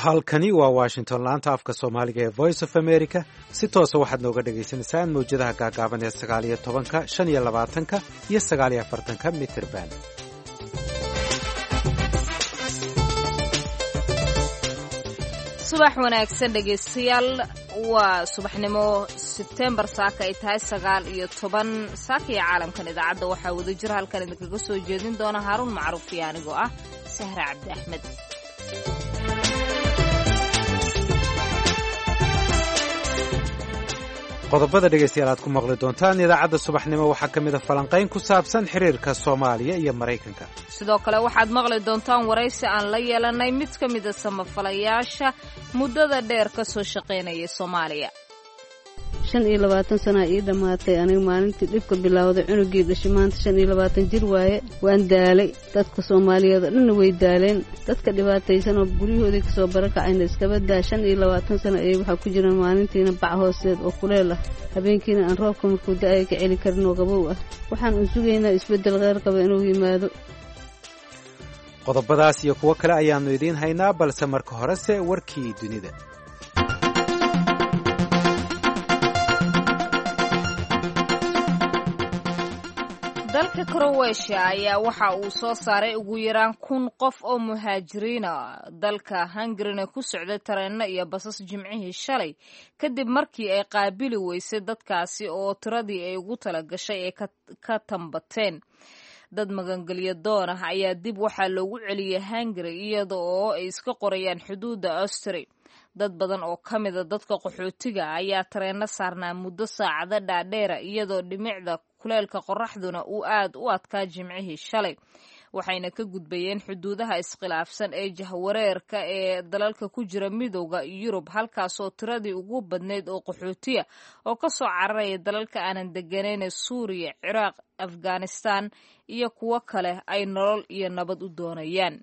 halkani waa washington laanta afka soomaaliga ee voice of america si toosa waxaad nooga dhagaysanaysaan mawjadaha gaagaaban ee 19-ka 25-ka iyo 49-ka mitirban. subax wanaagsan dhegaystayaal, waa subaxnimo Sebtembar saaka ay tahay 9 saaka ee caalamkan idaacadda waxaa wada jira halkan idinkaga soo jeedin doona Haarun Macruuf iyo anigoo ah Sahra Cabdi Axmed. qodobada dhegaystayaal aad ku maqli doontaan idaacadda subaxnimo waxaa ka mid a falanqayn ku saabsan xiriirka Soomaaliya iyo Maraykanka. sidoo kale waxaad maqli doontaan waraysi aan la yeelanay mid ka mid ah samafalayaasha muddada dheer ka soo shaqaynaya Soomaaliya. 25 sano ii dhamaatay aniga maalintii dhibka bilowday cunugii dhashay maanta 25 jir waaye waan daalay dadka Soomaaliyeed dhan way daaleen dadka dhibaataysan oo guriyahooda ka soo barakacayna iskaba daa 25 sano ay waxa ku jiraan maalintiina bac hooseed oo kuleel ah habeenkiina aan roobka markuu da'ay ka celi karin oo qabow ah waxaan u sugaynaa isbedel qeyr qaba inuu yimaado. qodobadaas iyo kuwo kale ayaanu idiin haynaa balse marka hore warkii dunida. dalka Croatia ayaa waxa uu soo saaray ugu yaraan 1,000 qof oo muhaajiriin ah dalka Hungary ku socday tareenno iyo basas jimcihii shalay kadib markii ay qaabili weysay dadkaasi oo tiradii ay ugu talagashay ay ka tambateen. dad magangelyo doon ah ayaa dib waxaa loogu celiyay Hungary iyada oo ay iska qorayaan xuduudda Austria. dad badan oo ka mid ah dadka qaxootiga ayaa tareenno saarnaa muddo saacado dhaadheer iyadoo dhimicda kuleelka qorraxduna uu aad u adkaa jimcihii shalay waxayna ka gudbayeen xuduudaha iskhilaafsan ee jahwareerka ee dalalka ku jira midowga Yurub halkaasoo tiradii ugu badneyd oo qaxootiya oo ka soo cararaya dalalka aanan degganayn Suuriya, Ciraaq, Afghanistan iyo kuwo kale ay nolol iyo nabad u doonayaan.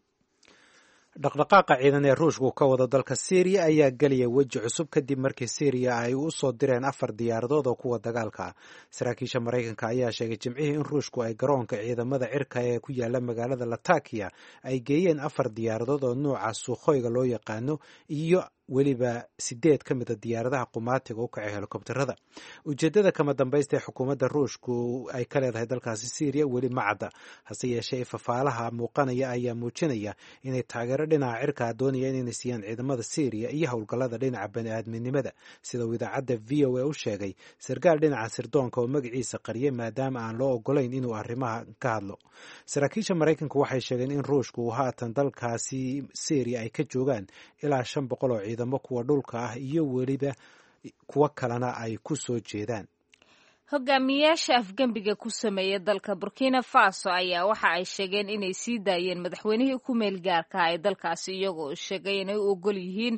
dhaqdhaqaaqa ciidan ee ruushka uu ka wado dalka Syria ayaa galaya weji cusub kadib markii Syria ay u soo direen 4 diyaaradood oo kuwa dagaalka ah. saraakiisha Maraykanka ayaa sheegay jimcihii in ruushku ay garoonka ciidamada cirka ee ku yaala magaalada Latakia ay geeyeen 4 diyaaradood oo nooca Suukhoyga loo yaqaano iyo weliba 8 ka mid ah diyaaradaha qumaatiga u kacay helikobtarada. ujeedada kama dambaysta ee xukuumadda ruushku ay ka leedahay dalkaasi Syria weli ma cadda, hase yeeshee fafaalaha muuqanaya ayaa muujinaya inay taageero dhinaca cirka doonayaan inay siiyaan ciidamada Syria iyo howlgallada dhinaca bani'aadminimada, sida uu idaacadda VOA u sheegay sarkaal dhinaca sirdoonka oo magaciisa qariyay maadaama aan loo ogolayn inuu arrimaha ka hadlo. saraakiisha Maraykanku waxay sheegeen in ruushku uu haatan dalkaasi Syria ay ka joogaan ilaa 500 oo ciidamo kuwa dhulka ah iyo weliba kuwa kalena ay ku soo jeedaan. hogaamiyaasha afgembiga ku sameeya dalka Burkina Faso ayaa waxa ay sheegeen inay sii daayeen madaxweynihii ku meel gaarka ah ee dalkaasi iyagoo sheegay inay u ogol yihiin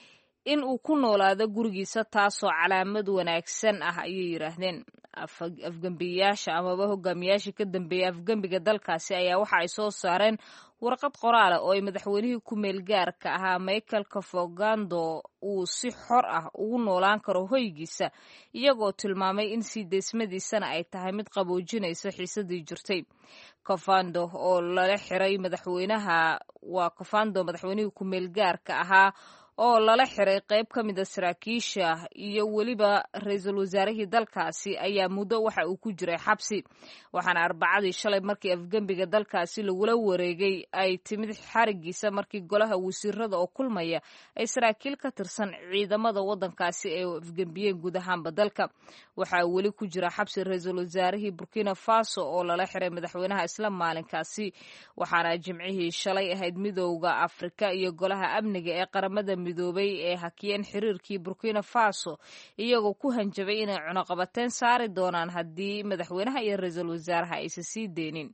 in uu ku noolaado gurigiisa taasoo calaamad wanaagsan ah ayay yiraahdeen. afgembiyaasha amaba hogaamiyaashii ka dambeeyay afgembiga dalkaasi ayaa waxa ay soo saareen warqad qoraal ah oo ay madaxweynihii ku meel gaarka ahaa Michael Kafogando uu si xor ah ugu noolaan karo hoygiisa iyagoo tilmaamay in sii deysmadiisana ay tahay mid qaboojinaysa xiisadii jirtay. Kafando oo lala xiray madaxweynihii ku meel gaarka ahaa oo lala xiray qayb ka mid ah saraakiisha iyo weliba ra'iisul wasaarihii dalkaasi ayaa muddo waxa uu ku jiray xabsi. waxaana Arbacadii shalay markii afgembiga dalkaasi lagula wareegay ay timid xarigiisa markii golaha wasiirada oo kulmaya ay saraakiil ka tirsan ciidamada waddankaasi ay afgembiyeen guud ahaanba dalka. waxaa weli ku jira xabsi ra'iisul wasaarihii Burkina Faso oo lala xiray madaxweynaha isla maalinkaasi. waxaana jimcihii shalay ahayd midowga Afrika iyo golaha amniga ee qaramada midoobay ee hakiyeen xiriirkii Burkina Faso iyagoo ku hanjabay inay cunaqabateen saari doonaan haddii madaxweynaha iyo ra'iisul wasaaraha aysan sii deynin.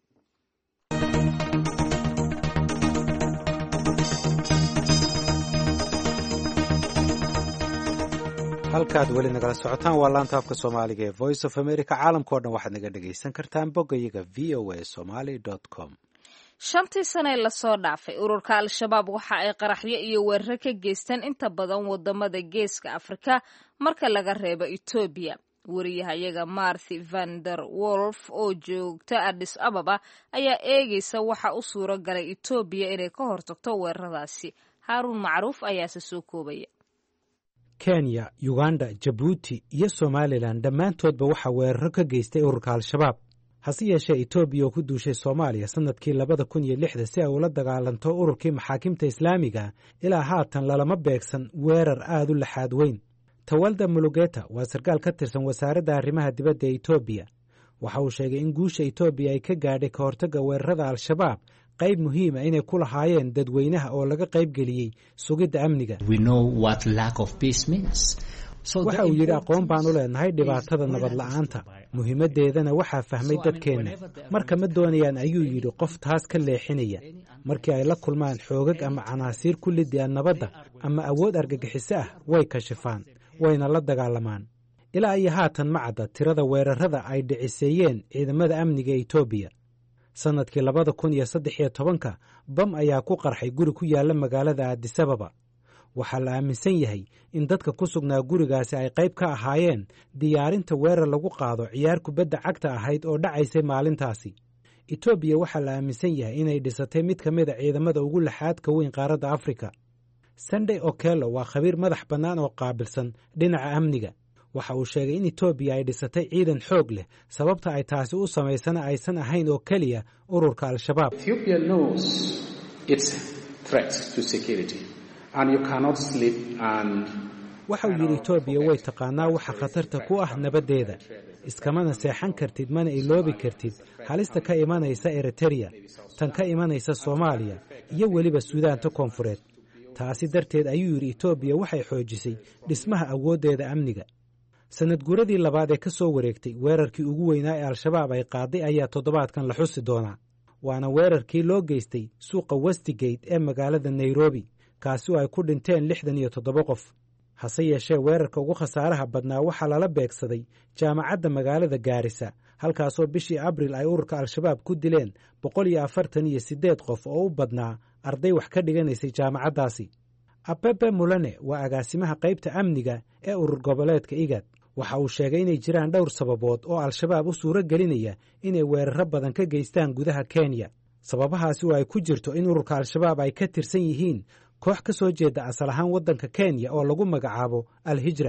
halkaad weli nagala socotaan waa laanta afka soomaaliga ee Voice of America. caalamkao dhan waxaad naga dhagaysan kartaan boggayaga voasomali.com. 5 sano lasoo dhaafay ururka Al-Shabaab waxa ay qaraxyo iyo weerar ka geysteen inta badan wadamada Geeska Afrika marka laga reebo Ethiopia. wariyahayaga Marthy van der Wolf oo joogta Addis Ababa ayaa eegaysa waxa u suura galay Ethiopia inay ka hortagto weeraradaasi. haaruun macruuf ayaase soo koobaya. kenya, uganda, jabuuti iyo somalilan dhammaantoodba waxaa weeraro ka geystay ururka al-shabaab. hase yeeshee etoobiya oo ku duushay soomaaliya sannadkii 2006 si ay ula dagaalanto ururkii maxaakimta islaamiga ilaa haatan lalama beegsan weerar aad u laxaad weyn. tawalda mulugeta waa sarkaal ka tirsan wasaaradda arrimaha dibadda ee etoobiya. waxa uu sheegay in guusha etoobiya ay ka gaadhay ka hortagga weerarada al-shabaab qayb muhiima inay ku lahaayeen dadweynaha oo laga qayb geliyey sugidda amniga. waxa uu yidhi aqoon baan u leenahay dhibaatada nabad la'aanta, muhiimaddeedana waxaa fahmay dadkeenna. marka ma doonayaan ayuu yidhi qof taas ka leexinaya. markii ay la kulmaan xoogag ama canaasiir ku liddiya nabadda ama awood argagixiso ah way kashifaan, wayna la dagaalamaan. ilaa iyo haatan ma cadda tirada weerarada ay dhiciseeyeen ciidamada amniga ee etoobiya. sannadkii 2013 bam ayaa ku qarxay guri ku yaalla magaalada addisababa. waxaa la aaminsan yahay in dadka ku sugnaa gurigaasi ay qayb ka ahaayeen diyaarinta weerar lagu qaado ciyaar kubadda cagta ahayd oo dhacaysay maalintaasi. etoobiya waxaa la aaminsan yahay inay dhisatay mid ka mid a ciidamada ugu laxaadka weyn qaaradda afrika. sunday okello waa khabiir madax bannaan oo qaabilsan dhinaca amniga. waxa uu sheegay in etoobiya ay dhisatay ciidan xoog leh, sababta ay taasi u samaysana aysan ahayn oo keliya ururka al-shabaab. waxa uu yidhi etoobiya way taqaanaa waxa khatarta ku ah nabaddeeda. iskamana seexan kartid mana iloobi kartid halista ka imanaysa eritereya, tan ka imanaysa soomaaliya iyo weliba suudaanta koonfureed. taasi darteed ayuu yidhi etoobiya waxay xoojisay dhismaha awooddeeda amniga. sannad guuradii labaad ee ka soo wareegtay weerarkii ugu weynaa ee al-shabaab ay qaaday ayaa toddobaadkan la xusi doonaa. waana weerarkii loo geystay suuqa westigate ee magaalada nairobi, kaasi oo ay ku dhinteen 67 qof. hase yeeshee weerarka ugu khasaaraha badnaa waxaa lala beegsaday jaamacadda magaalada gaarisa, halkaasoo bishii abriil ay ururka al-shabaab ku dileen 148 qof oo u badnaa arday wax ka dhiganaysay jaamacaddaasi. abepe mulane waa agaasimaha qaybta amniga ee urur goboleedka igad. waxa uu sheegay inay jiraan dhowr sababood oo al-shabaab u suuro gelinaya inay weeraro badan ka geystaan gudaha kenya. sababahaasi oo ay ku jirto in ururka al-shabaab ay ka tirsan yihiin koox ka soo jeeda asal ahaan waddanka kenya oo lagu magacaabo al-hijra.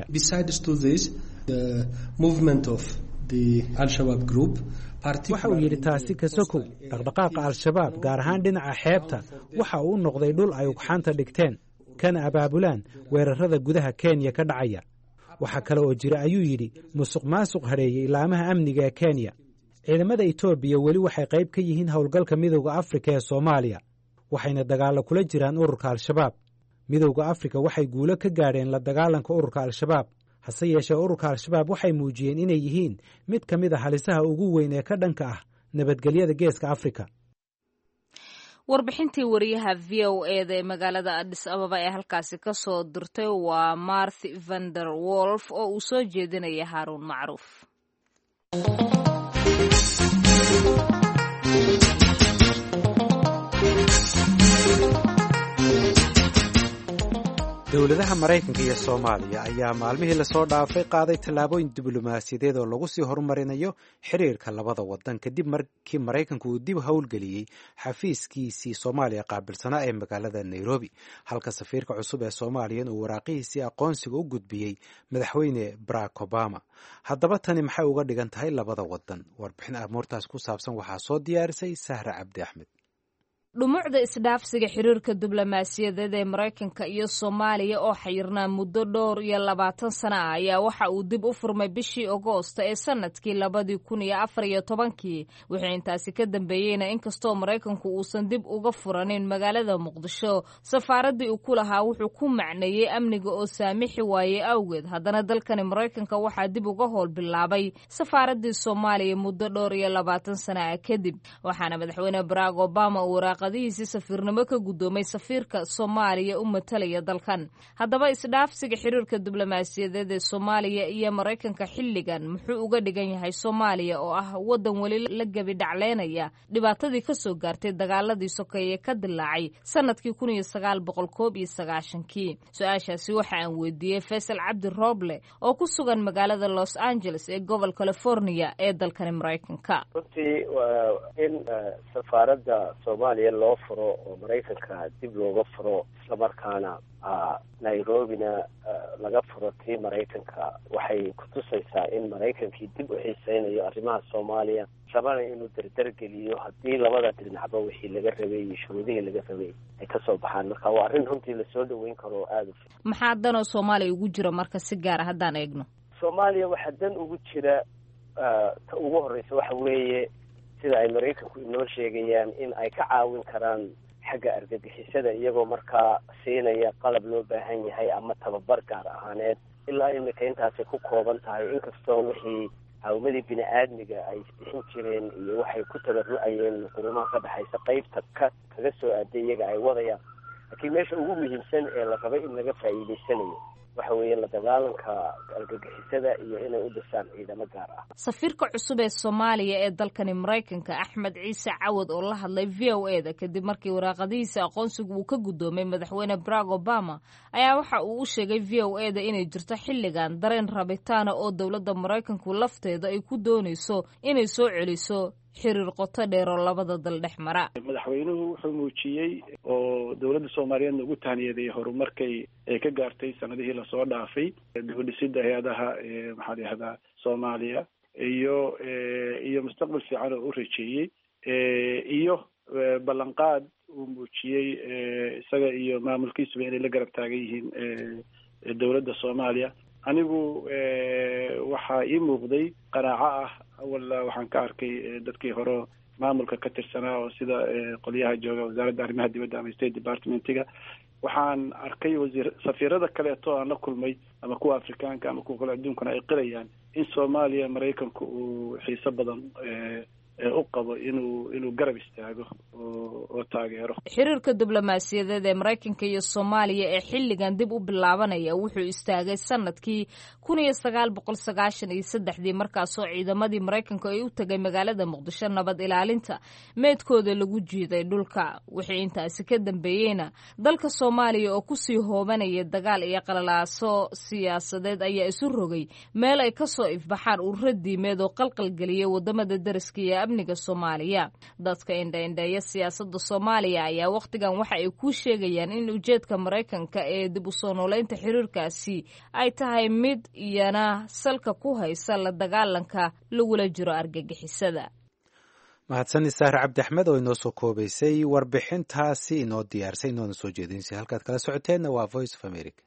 waxa uu yidhi taasi ka sokow dhaqdhaqaaqa al-shabaab gaar ahaan dhinaca xeebta waxa uu u noqday dhul ay ugxaanta dhigteen kana abaabulaan weerarada gudaha kenya ka dhacaya. waxaa kale oo jira ayuu yidhi musuq maasuq hareeyey ilaamaha amniga ee kenya. ciidamada etoobiya weli waxay qayb ka yihiin howlgalka midowda afrika ee soomaaliya, waxayna dagaallo kula jiraan ururka al-shabaab. midowda afrika waxay guulo ka gaadheen la dagaalanka ururka al-shabaab. hase yeeshee ururka al-shabaab waxay muujiyeen inay yihiin mid ka mid a halisaha ugu weyn ee ka dhanka ah nabadgelyada geeska afrika. warbixintii wariyaha v o eda ee magaalada addis ababa ee halkaasi ka soo dirtay waa marthi vander wolf oo uu soo jeedinaya haaruun macruuf. dowladaha maraykanka iyo soomaaliya ayaa maalmihii lasoo dhaafay qaaday tallaabooyin diblomaasiyadeed oo lagu sii horumarinayo xiriirka labada waddan kadib markii maraykanku uu dib howlgeliyey xafiiskiisii soomaaliya qaabilsanaa ee magaalada nairobi, halka safiirka cusub ee soomaaliyan uu waraaqihiisii aqoonsiga u gudbiyey madaxweyne barack obama. haddaba tani maxay uga dhigan tahay labada waddan? warbixin amuurtaas ku saabsan waxaa soo diyaarisay sahra cabdi axmed. dhumucda isdhaafsiga xiriirka diblomaasiyadeed ee maraykanka iyo soomaaliya oo xayirnaa muddo dhowr iyo 20 sano ah ayaa waxa uu dib u furmay bishii Agoosto ee sanadkii 2014. wixii intaasi ka dambeeyeyna inkastoo maraykanku uusan dib uga furanin magaalada muqdisho, safaaradii uu ku lahaa wuxuu ku macneeyey amniga oo saamixi waayey awgeed. haddana dalkani maraykanka waxaa dib uga howl bilaabay safaaradii soomaaliya muddo dhowr iyo 20 sano ah kadib, waxaana madaxweyne Barack Obama uu waraqadihiisii safiirnimo ka gudoomay safiirka Soomaaliya u matalaya dalkan. haddaba isdhaafsiga xiriirka diblomaasiyadeed ee Soomaaliya iyo Maraykanka xilligan muxuu uga dhigan yahay Soomaaliya oo ah wadan wali la gabi dhacleynaya dhibaatadii ka soo gaartay dagaaladii sokeeye ka dilaacay sanadkii 1991. su-aashaasi waxa aan weydiiyey Faisal Cabdi Roble oo ku sugan magaalada Los Angeles ee gobolka California ee dalkan Maraykanka. runtii waa in safaaradda Soomaaliya loo furo oo maraykanka dib looga furo isla markaana nairobina laga furo tii maraykanka waxay kutusaysaa in maraykankii dib u xiiseynayo arrimaha soomaaliya rabana inuu derdergeliyo haddii labada dhinacba wixii laga rabay iyo shuruudihii laga rabay ay kasoo baxaan. marka waa arrin runtii lasoo dhaweyn karo oo aada u fiican. maxaa danoo soomaaliya ugu jira marka si gaara haddaan eegno? soomaaliya waxaa dan ugu jira ta ugu horeysa waxa weeye sida ay maraykanku inoo sheegayaan in ay ka caawin karaan xagga argagixisada iyagoo markaa siinaya qalab loo baahan yahay ama tababar gaar ahaaneed. ilaa imika intaasay ku kooban tahay inkastoo wixii caawimadii bini aadmiga ay isbixin jireen iyo waxay ku tabarucayeen qurumaha ka dhexaysa qaybta kaga soo aaday iyaga ay wadayaan. laakiin meesha ugu muhiimsan ee la rabay in laga faa'iidaysanayo waxa weeye la dagaalanka argagixisada iyo inay u dhisaan ciidamo gaar ah. safiirka cusub ee soomaaliya ee dalkani maraykanka axmed ciise cawad oo la hadlay VOA-da kadib markii waraaqadihiisa aqoonsigu uu ka guddoomay madaxweyne Barack Obama ayaa waxa uu u sheegay VOA-da inay jirto xilligan dareen rabitaana oo dowladda maraykanku lafteeda ay ku doonayso inay soo celiso xiriir qoto dheer oo labada dal dhex mara. madaxweynuhu wuxuu muujiyey oo dowladda soomaaliyeedna ugu tahniyadeeyey horumarkay ay ka gaartay sanadihii lasoo dhaafay dibudhisida hay-adaha maxaa la yihahdaa soomaaliya iyo mustaqbal fiican oo u rajeeyey iyo ballanqaad uu muujiyey isaga iyo maamulkiisuba inay la garab taagan yihiin dowladda soomaaliya. anigu waxaa ii muuqday qanaaco ah awalla waxaan ka arkay dadkii hore maamulka ka tirsanaa oo sida qolyaha jooga wasaaradda arrimaha dibadda ama state departmentiga. waxaan arkay safiirada kaleeto aan la kulmay ama kuwa afrikaanka ama kuwa kale adduunkana ay qirayaan in soomaaliya maraykanku uu xiiso badan u qabo inuu garab istaago oo taageero. xiriirka diblomaasiyadeed ee maraykanka iyo soomaaliya ee xilligan dib u bilaabanaya wuxuu istaagay sanadkii 1993 markaasoo ciidamadii maraykanka ay u tagay magaalada muqdisho nabad ilaalinta meedkooda lagu jiiday dhulka. wixii intaasi ka dambeeyeyna dalka soomaaliya oo kusii hoobanaya dagaal iyo qalalaaso siyaasadeed ayaa isu rogay meel ay kasoo ifbaxaan ururo diimeed oo qalqalgeliyay wadamada dariska iyo amniga soomaaliya. dadka indhaindheeya siyaasadda soomaaliya ayaa wakhtigan waxa ay ku sheegayaan in ujeedka maraykanka ee dib u soo nooleynta xiriirkaasi ay tahay mid iyana salka ku haysa la dagaalanka lagula jiro argagixisada. mahadsan sahre cabdi axmed oo inoo soo koobaysay warbixintaasi inoo diyaarsay inoona soo jeedinsay. halkaad kala socoteenna waa Voice of America.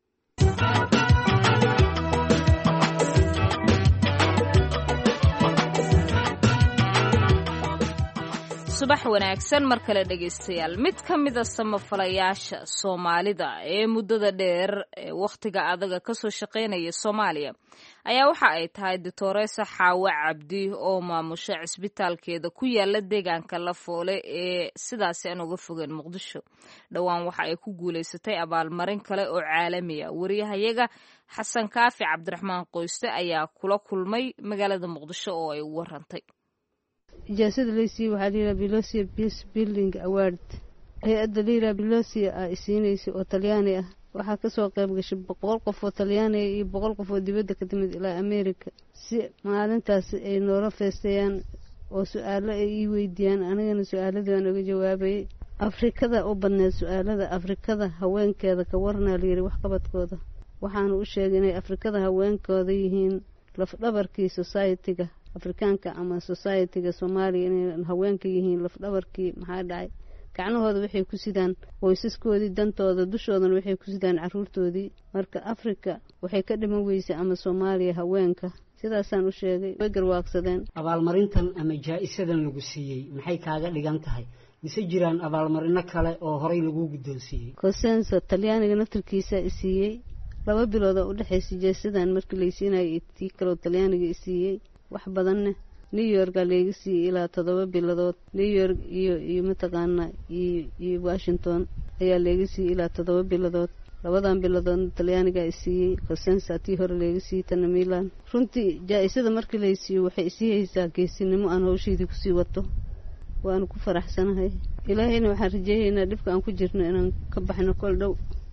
subax wanaagsan mar kale dhegaystayaal. mid ka mida samafalayaasha soomaalida ee muddada dheer ee wakhtiga adaga kasoo shaqaynaya soomaaliya ayaa waxa ay tahay doctoresa xaawe cabdi oo maamusha cisbitaalkeeda ku yaala deegaanka Lafoole ee sidaasi aan uga fogeen muqdisho. dhowaan waxa ay ku guulaysatay abaalmarin kale oo caalami ah. wariyahayaga xasan kaafi cabdiraxmaan qoyste ayaa kula kulmay magaalada muqdisho oo ay u warantay. ijaasada leysi waxaa layidhaha Belosia Peace Building Award. hay-adda layidhaha Belosia ay siinaysa oo talyaani ah. waxaa kasoo qayb gashay 100 qof oo talyaani iyo 100 qof oo dibadda ka timid ilaa America si maalintaasi ay noola feestayaan oo su'aalo ay ii weydiiyaan. anigana su'aaladii aan uga jawaabayay. afrikada u badneed su'aalada afrikada haweenkeeda ka warnaa layidhi waxqabadkooda. waxaanu u sheegay inay afrikada haweenkooda yihiin lafdhabarkii society-ga afrikaanka ama society-ga Soomaaliya inay haweenka yihiin lafdhabarkii. maxaa dhacay gacnahooda waxay ku sidaan qoysaskoodii dantooda, dushoodana waxay ku sidaan caruurtoodii. marka Afrika waxay ka dhiman weysay ama Soomaaliya haweenka. sidaasaan u sheegay. way garwaaqsadeen. abaalmarintan ama jaa-isadan lagu siiyey maxay kaaga dhigan tahay mise jiraan abaalmarino kale oo horey lagu guddoonsiiyey? Cosenza talyaaniga naftirkiisa siiyey 2 bilood oo u dhaxaysay jaa-isadan markii la siinayay tii kale talyaaniga siiyey. wax badanna New York laga siiyey ilaa 7 bilood. New York iyo mataqaana iyo Washington ayaa laga siiyey ilaa 7 bilood. 2 bilood talyaaniga siiyey. Cosenza tii hore laga siiyey tan Milan. runtii jaa-isada markii la siiyey waxay siiyeysaa geesinimo aan hawsheedii ku sii wato. waan ku faraxsanahay. ilaahayna waxaan rajaynaynaa dhibka aan ku jirno inaan ka baxno kol dhow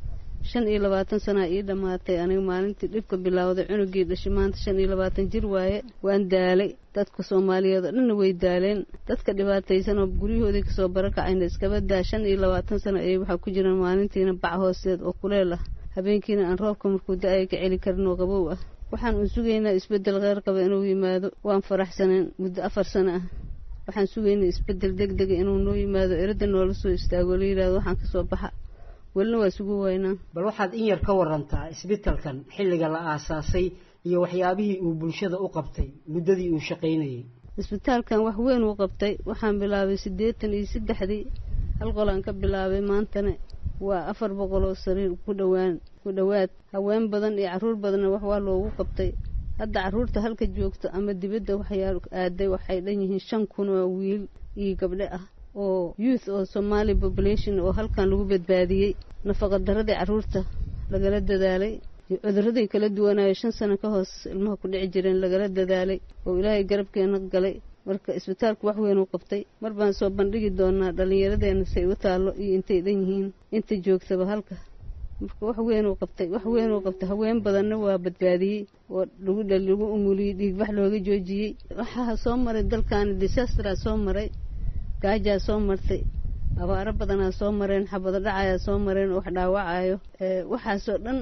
25 sana ii dhamaatay aniga maalintii dhibka bilowday cunugii dhashay maanta 25 jir waaye waan daalay dadka Soomaaliyeed dhanna way daaleen dadka dhibaataysan oo guryahoodii ka soo barakacayna iska badaa 25 sana ay waxa ku jiraan maalintiina bac hoosteed oo kuleel ah habeenkiina aan roobka markuu da'ay ka celi karno qabow ah waxaan u sugaynaa isbedel qeyr qaba inuu yimaado waan faraxsaneen muddo 4 sano ah waxaan sugaynaa isbedel degdeg inuu noo yimaado erada noola soo istaago leeyahay waxaan ka soo baxa walna waa sugu waynaa bal waxaad in yar ka warantaa isbitaalkan xilliga la aasaasay iyo waxyaabihii uu bulshada u qabtay muddadii uu shaqaynayay isbitaalkan wax weyn uu qabtay waxaan bilaabay 83 hal qolaan ka bilaabay maantana waa 400 oo sariir ku dhawaad haween badan iyo caruur badan wax waa loogu qabtay hadda caruurta halka joogto ama dibadda waxyaalo aaday waxay dhan yihiin 5,000 oo wiil iyo gabdho ah oo youth oo Somali population oo halkan lagu badbaadiyay nafaqa darada caruurta lagala dadaalay cudurradii kala duwanaayo 5 sano ka hoos ilmaha ku dhici jireen lagala dadaalay oo Ilaahay garabkeena galay marka isbitaalku wax weyn uu qabtay mar baan soo bandhigi doonaa dhalinyaradeena say u taalo iyo intay dhan yihiin inta joogtaba halka marka wax weyn uu qabtay haween badanna waa badbaadiyay oo lagu umuliyay dhiig wax looga joojiyay waxa soo maray dalkan disaster soo maray gaaja soo martay abaaro badan soo mareen xabado dhacaya soo mareen wax dhaawacayo waxaas oo dhan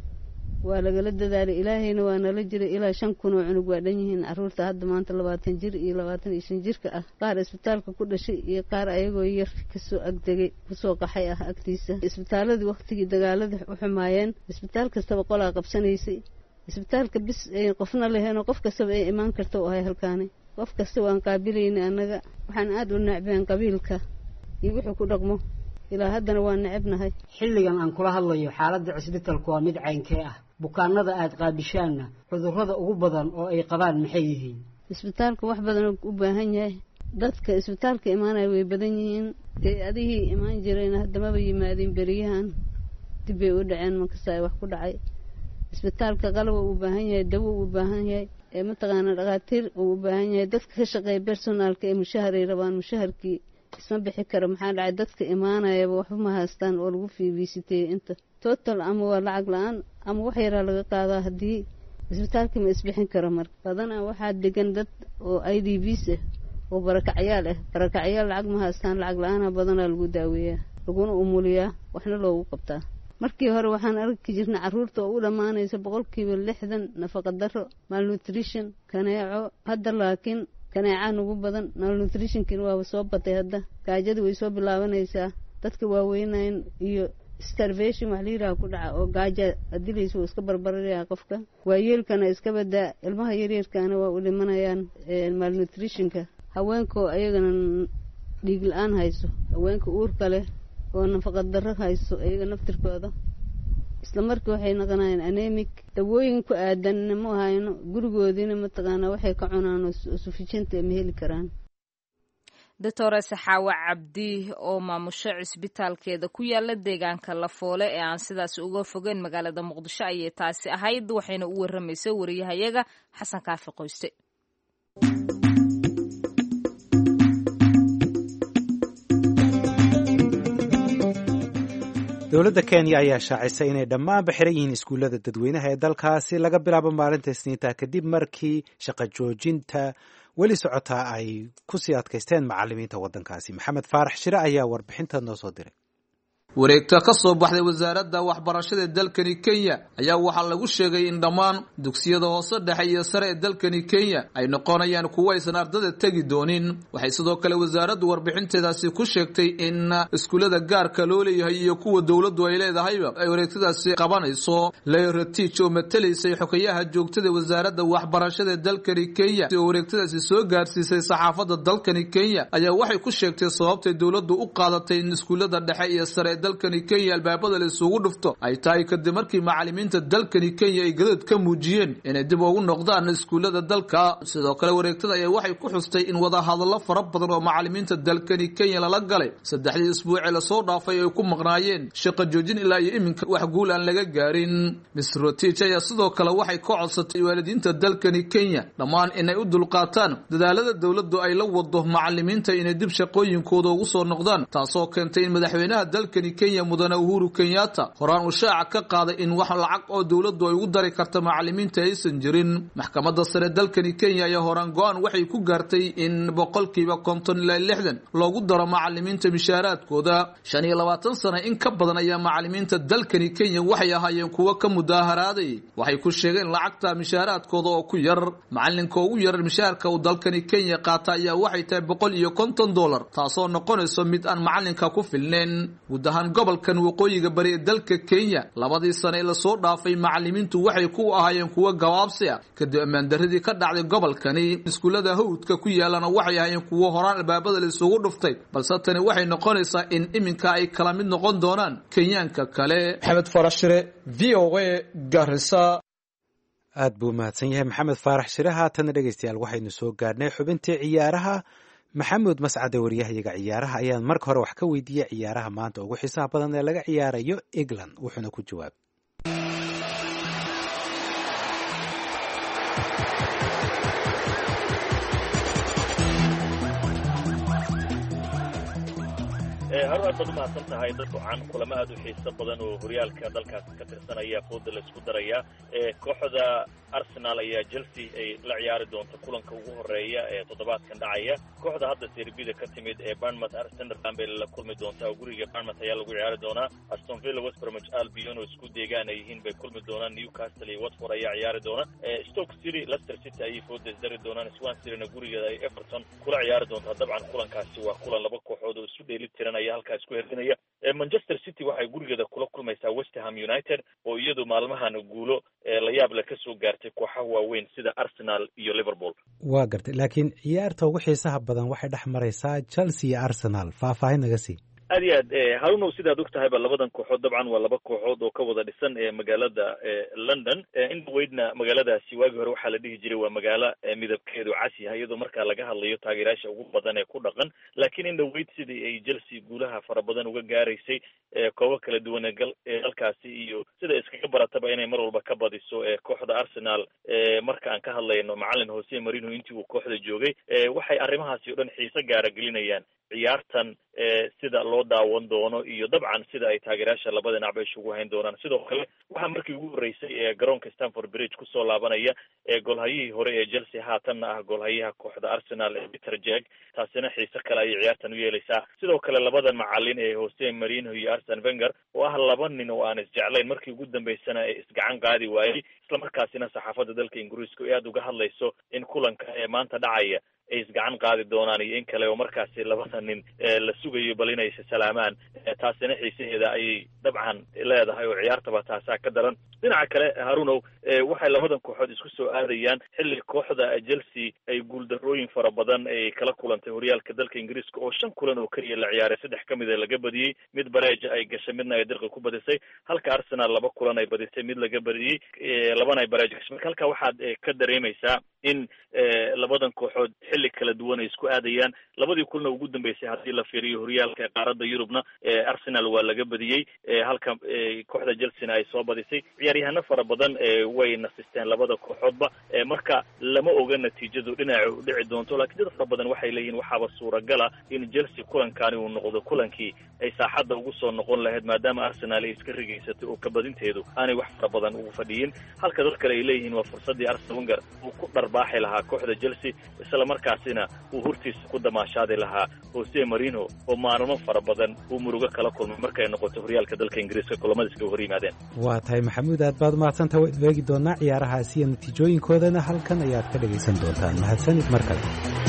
waa lagala dadaalay Ilaahayna waa nala jiray ilaa 5,000 oo cunug waa dhan yihiin caruurta hadda maanta 20 jir iyo 25 jirka ah qaar isbitaalka ku dhashay iyo qaar ayagoo yar ka soo agdagay ku soo qaxay ah agtiisa isbitaaladii waqtigii dagaalada u xumaayeen isbitaal kasta qolaa qabsanaysay isbitaalka bis ay qofna lahayn qof kasta ay imaan karto oo ay halkaani qof kasta waan qaabilayna anaga waxaan aad u nacbeen qabiilka iyo wuxuu ku dhaqmo ilaa haddana waan nacabnahay xilligan aan kula hadlayo xaaladda isbitaalku waa mid caynkee ah bukaanada aad qaabishaana cudurrada ugu badan oo ay qabaan maxay yihiin isbitaalka wax badan u baahan yahay dadka isbitaalka imaanay way badan yihiin adihii imaan jireen haddaba yimaadeen bariyahan dib ay u dhaceen markaas wax ku dhacay isbitaalka qalab u baahan yahay dawo u baahan yahay mataqaana dhaqaatiir u baahan yahay dadka ka shaqeeya personalka ee mushahar rabaan mushaharkii isma bixi karo maxaa dhacay dadka imaanaya waxba ma haystaan oo lagu fiibisitay inta total ama waa lacag la'aan ama wax yar laga qaadaa hadii isbitaalka ma isbixin karo mar badan waxa degan dad oo IDPs oo barakacayaal lacag ma haystaan lacag la'aan badan lagu daaweeyaa laguna umuliyaa waxna loogu qabtaa markii hore waxaan arki jirnay caruurta oo u dhamaanaysa 60% nafaqa darro malnutrition kaneeco hadda laakiin kaneecaan ugu badan malnutritionkin waa soo batay hadda gaajada way soo bilaabanaysaa dadka waaweynayeen iyo starvation wax liiraa ku dhaca oo gaaja adilayso iska barbaraya qofka waayeelkana iska badaa ilmaha yaryarkaana waa u dhimanayaan malnutritionka haweenka ayagana dhiig la'aan hayso haweenka uurka leh oo nafaqa darro hayso ayaga naftirkooda isla markii waxay noqonayaan anemic dawooyin ku aadan ma hayno gurigoodina ma taqaana waxay ka cunaan oo sufficient ma heli karaan Dr. Saxaawa Cabdi oo maamusha isbitaalkeeda ku yaala deegaanka Lafoole ee aan sidaas uga fogeyn magaalada Muqdisho ayay taasi ahayd waxayna u waramaysay wariyahayaga Xasan Kaafi Qoyste. dowladda Kenya ayaa shaacisay inay dhammaan xiran yihiin iskuulada dadweynaha ee dalkaasi laga bilaabo maalinta Isniinta kadib markii shaqo joojinta weli socotaa ay ku sii adkaysteen macallimiinta waddankaasi. Maxamed Faarax Shire ayaa warbixinta noo soo diray. wareegta ka soo baxday wasaaradda waxbarashada dalkani Kenya ayaa waxaa lagu sheegay in dhammaan dugsiyada hoose dhexe iyo sare ee dalkani Kenya ay noqonayaan kuwa aysan ardada tagi doonin. waxay sidoo kale wasaaraddu warbixinteedaasi ku sheegtay in iskuulada gaarka loo leeyahay iyo kuwa dawladdu ay leedahay ay wareegtadaasi qabanayso. Leora Teach oo matalaysay xogayaha joogtada wasaaradda waxbarashada dalkani Kenya oo wareegtadaasi soo gaarsiisay saxaafadda dalkani Kenya ayaa waxay ku sheegtay sababta dawladdu u qaadatay in iskuulada dhexe iyo sare dalkani Kenya albaabada la isugu dhufto ay tahay kadib markii macallimiinta dalkani Kenya ay gadad ka muujiyeen inay dib ugu noqdaan iskuulada dalka. sidoo kale wareegtada ayaa waxay ku xustay in wada hadallo fara badan oo macallimiinta dalkani Kenya lala galay 3 isbuuc la soo dhaafay ay ku maqnaayeen shaqo joojin ilaa iyo iminka wax guul aan laga gaarin. Mr. Rotich ayaa sidoo kale waxay ka codsatay waalidiinta dalkani Kenya dhammaan inay u dulqaataan dadaalada dawladdu ay la wado macallimiinta inay dib shaqooyinkooda ugu soo noqdaan taasoo keentay in madaxweynaha dalkani Kenya mudane Uhuru Kenyatta horaan uu shaaca ka qaaday in wax lacag oo dawladdu ay ugu dari karto macallimiinta aysan jirin. Maxkamadda sare dalkani Kenya ayaa horaan go'aan waxay ku gaartay in boqolkiiba 50 ilaa 60 loogu daro macallimiinta mishaaraadkooda. 25 sano in ka badan ayaa macallimiinta dalkani Kenya waxay ahaayeen kuwa ka mudaharaaday. Waxay ku sheegeen lacagta mishaaraadkooda oo ku yar. Macallinka ugu yar mishaarka uu dalkani Kenya qaata ayaa waxay tahay $150, taasoo noqonayso mid aan macallinka ku filneen. Guud ahaan gobolkan waqooyiga bari ee dalka Kenya labadii sano ee la soo dhaafay macallimiintu waxay ku ahaayeen kuwa gabaabsi ah kadib ammaan darradii ka dhacday gobolkani. Iskuulada hawdka ku yaalana waxay ahaayeen kuwa horaan albaabada la isugu dhuftay, balse tani waxay noqonaysaa in iminka ay kala mid noqon doonaan Kenyaanka kale. Maxamed Farax Shire, VOA, Garissa. aad buu mahadsan yahay Maxamed Faarax Shire. haatan dhegeystayaal waxaynu soo gaarnay xubintii ciyaaraha. Maxamuud Mascade wariyahayaga ciyaaraha ayaan marka hore wax ka weydiiyey ciyaaraha maanta ugu xiisaha badan ee laga ciyaarayo England, wuxuuna ku jawaabay harwaad baad umahadsan tahay. dadku caan kulamo aad u xiiso badan oo horyaalka dalkaasi ka tirsanaya fooda la isku daraya. kooxda Arsenal ayaa Chelsea ay la ciyaari doonto kulanka ugu horeeya ee toddobaadkan dhacaya. kooxda hadda Serbia ka timid ee Bournemouth Sunderland bay la kulmi doontaa. guriga Bournemouth ayaa lagu ciyaari doonaa. Aston Villa, West Bromwich Albion oo isku deegaan ay yihiin bay kulmi doonaan. Newcastle iyo Watford ayaa ciyaari doona. Stoke City, Leicester City ayay fooda isdari doonaan. Swansea City gurigeeda ay Everton kula ciyaari doontaa. dabcan kulankaasi waa kulan laba kooxood oo isu dheeli tiran ayaa halkaas ku herdinaya. Manchester City waxay gurigeeda kula kulmaysaa West Ham United oo iyadu maalmahan guulo la yaab leh ka soo gaartay kooxaha waaweyn sida Arsenal iyo Liverpool. waa gartay, laakiin ciyaarta ugu xiisaha badan waxay dhex maraysaa Chelsea iyo Arsenal. faahfaahin naga sii. aad iyo aad harunow sidaad og tahayba labadan kooxood dabcan waa laba kooxood oo ka wada dhisan magaalada London. in dhaweydna magaaladaasi waagi hore waxaa la dhihi jiray waa magaalo midabkeedu cas yahay iyadoo markaa laga hadlayo taageerayaasha ugu badan ee ku dhaqan. laakiin in dhaweyd sidii ay Chelsea guulaha fara badan uga gaaraysay koobo kala duwan ee dalkaasi iyo sida iskaga barataba inay mar walba ka badiso kooxda Arsenal. marka aan ka hadlayno macallin Jose Mourinho intii uu kooxda joogay waxay arrimahaasi oo dhan xiiso gaara gelinayaan ciyaartan sida loo daawan doono iyo dabcan sida ay taageerayaasha labada dhinac bay isugu hayn doonaan. sidoo kale waxaa markii ugu horeysay garoonka Stamford Bridge kusoo laabanaya goolhayihii hore ee Chelsea haatanna ah goolhayaha kooxda Arsenal Peter Cech. taasina xiiso kale ayay ciyaartan u yeelaysaa. sidoo kale labadan macallin ee Jose Mourinho iyo Arsene Wenger oo ah laba nin oo aan isjeclayn markii ugu dambeysana ay isgacan qaadi waayay, isla markaasina saxaafadda dalka Ingiriiska ay aad uga hadlayso in kulanka maanta dhacaya ay isgacan qaadi doonaan iyo in kale oo markaasi labada nin la sugayo bal inay salaamaan. taasina xiisaheeda ayay dabcan leedahay oo ciyaartaba taasaa ka daran. dhinaca kale harunow waxay labadan kooxood isku soo aadayaan xilli kooxda Chelsea ay guuldarrooyin fara badan ay kala kulantay horyaalka dalka Ingiriiska oo 5 kulan oo kaliya la ciyaaray 3 kamid ah laga badiyay, mid bareeja ay gashay midna ay dirqi ku badisay, halka Arsenal 2 kulan ay badisay mid laga badiyay labana ay bareeja gashay. halka waxaad ka dareemaysaa in labadan kooxood xilli kala duwan ay isku aadayaan. labadii kulan ugu dambeysay haddii la fiiriyo horyaalka qaaradda Yurubna Arsenal waa laga badiyay halka kooxda Chelsea ay soo badisay. ciyaaryahanno fara badan way nasisteen labada kooxoodba marka lama oga natiijadu dhinaca u dhici doonto, laakiin dad fara badan waxay leeyihiin waxaaba suuragal ah in Chelsea kulankani uu noqdo kulankii ay saaxadda ugu soo noqon lahayd maadaama Arsenal ay iska rigaysatay oo ka badinteedu aanay wax fara badan ugu fadhiyin. halka dad kale ay leeyihiin waa fursadii Arsene Wenger uu ku dharbaaxi lahaa kooxda Chelsea isla markaasina uu hurtiisa ku damaashaadi lahaa Jose Mourinho oo maalmo fara badan uu murugo kala kulmay markay noqoto horyaalka dalka Ingiriiska kulamada iska hor yimaadeen. waa tahay Maxamuud, aad baad mahadsantahay. waan eegi doonaa ciyaarahaasi iyo natiijooyinkoodana halkan ayaad ka dhagaysan doontaan. mahadsanid mar kale.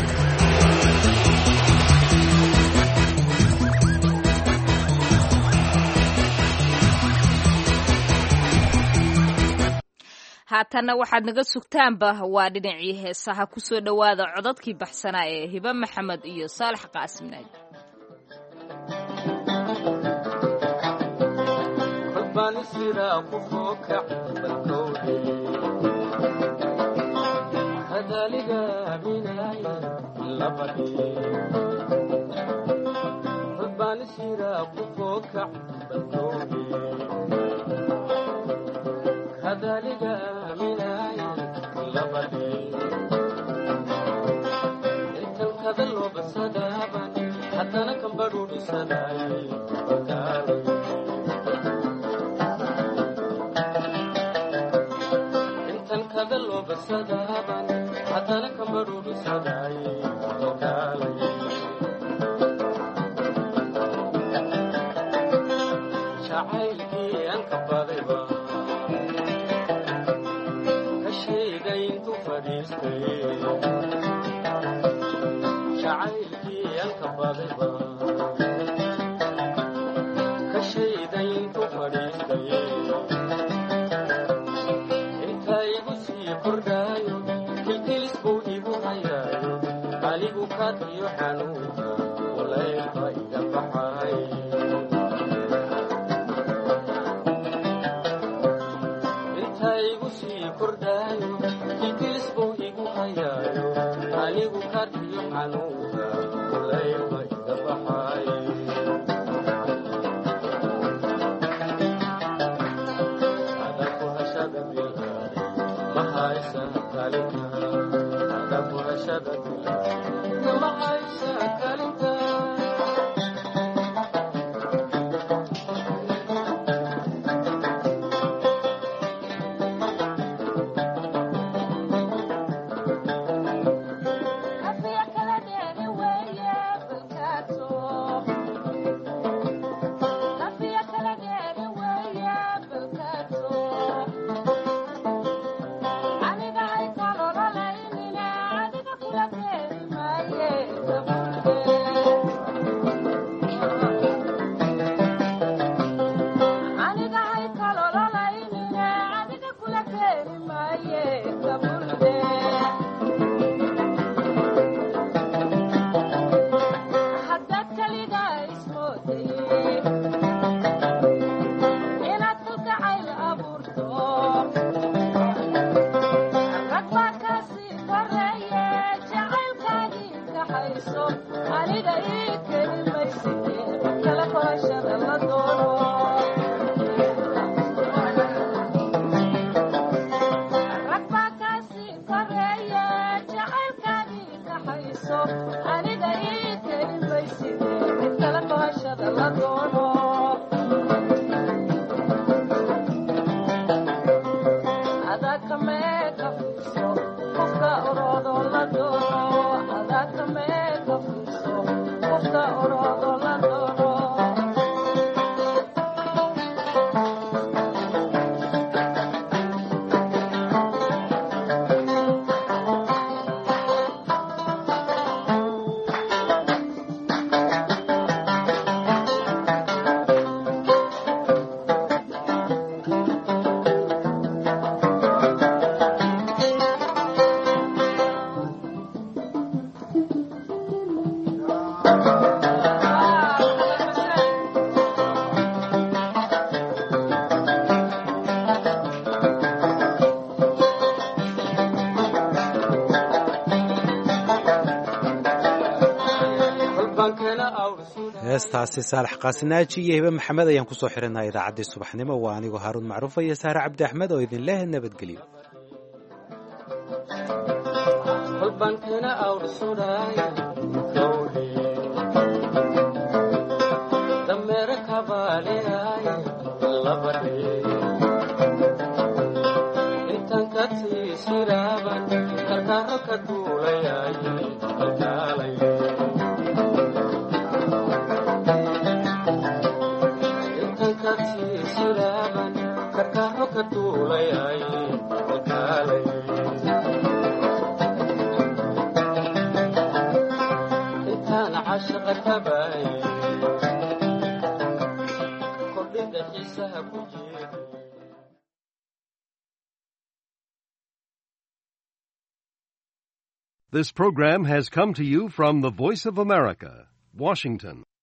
haatanna waxaad naga sugtaanba waa dhinacii heesaha. ku soo dhowaada codadkii baxsanaa ee Hiba Maxamed iyo Saalax Qaasim Naaj. حتى heestaasi saalax qaasinaaji iyo hibe maxamed ayaan kusoo xirinaa idaacaddii subaxnimo waa anigoo haaruun macruufa iyo saare cabdi axmed oo idin leh nabadgelyo This program has come to you from the Voice of America, Washington.